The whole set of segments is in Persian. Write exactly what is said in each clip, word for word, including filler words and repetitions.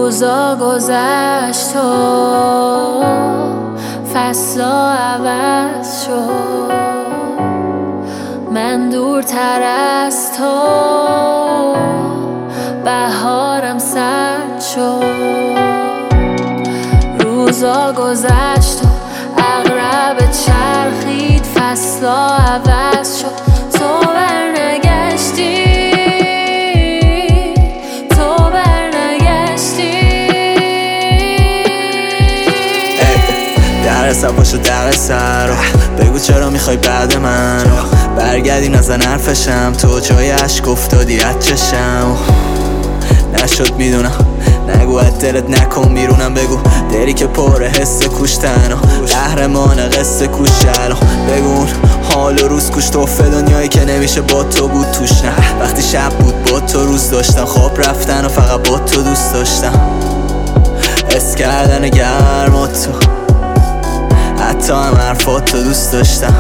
روزا گذشت و فصلا عوض شد، من دورتر از تو بهارم سرد شد. روزا گذشت و عقرب چرخید، فصلا عوض شد، تو برنگشتی، تو برنگشتی. در سر پاشو در سر بگو چرا میخوای بعد من برگردی نزن حرفشم، تو جای عشق افتادی از چشم. نشد میدونم نگو از دلت نکن بیرونم، بگو دلی که پر حس کوشتن و قهرمان قصه کوشن. بگو اون حال و روز کوش توفه دنیایی که نمیشه با تو بود توش. نه وقتی شب بود با تو روز داشتم، خواب رفتن و فقط با تو دوست داشتم، حس کردن گرم و تو حتی هم حرفات تو دوست داشتم.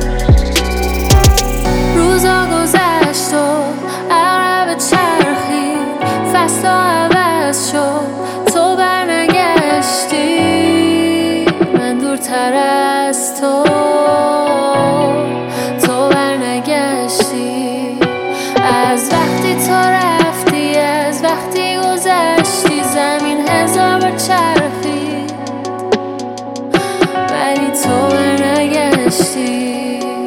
روزا گذشت و عقرب چرخید، فصلا عوض شد، تو برنگشتی، من دورتر از تو، تو برنگشتی. از وقتی تو رفتی، از وقتی گذشتی، زمین هزار بار چرخید ولی تو برنگشتی،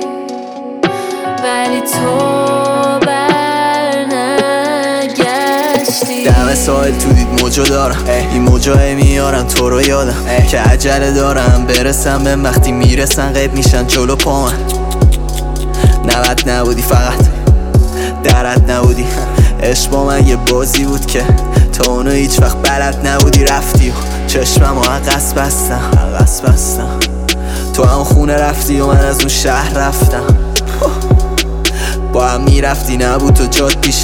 ولی تو برنگشتی. دم ساحل تو دید موجو دارم، این موجای میارن تو رو یادم که عجله دارم برسم به وقتی میرسن غیب میشن جلو پا من. نوت نبودی فقط درت نبودی، عشق با من یه بازی بود که تو اونو هیچ وقت بلد نبودی. رفتی و چشمم و عقص بستم عقص بستم تو هم خونه رفتی و من از اون شهر رفتم. با هم میرفتی نبود تو جاد پیش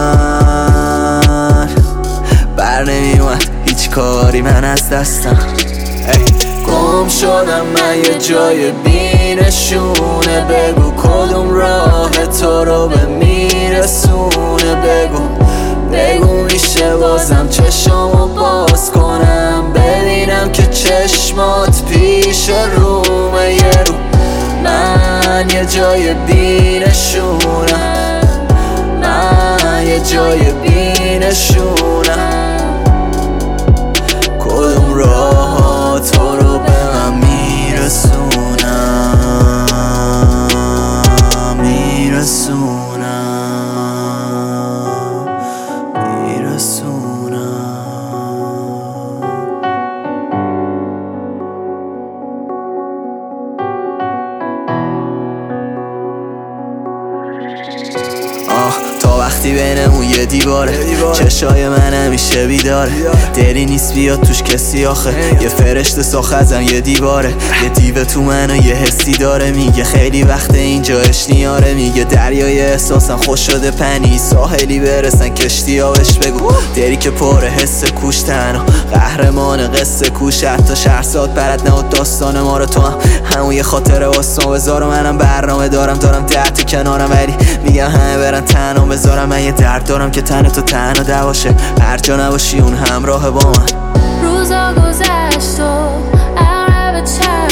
من، بر نمیومد هیچ کاری من از دستم. گم شدم من یه جای بینشونه، بگو کدوم راه تو رو به میرسونه. بگو بگو میشه بازم چشمو باز کنم، ببینم که چشمات پیش رومه یه رو. من یه جای بینشونم، من یه جای بینشونم، کدوم راه تو رو به من میرسونم میرسونم میرسونم. آه تا وقتی بینمون یه دیواره، چشای من همیشه بیداره، دلی نیست بیاد توش کسی آخه، یه فرشته ساخت ازم یه دیواره، یه دیو تو منو یه حسی داره، میگه خیلی وقت اینجا اشنیاره، میگه دریای احساسم خوش شده پنی، ساحلی برسن کشتی ها بهش بگو دلی که پر حس کوشتن و قهرمان قصه کوش. حتی شهرزاد برد نه داستان ما رو تو هم همون یه خاطره واسم بذار. منم برنامه دارم دارم ده تو کنارم، ولی میگم همه برن تنها بذارم. من یه درد دارم که تن تو تنها دواشه، هر جا نباشی اون همراه با من. روزا گذشت و عقرب چرخید،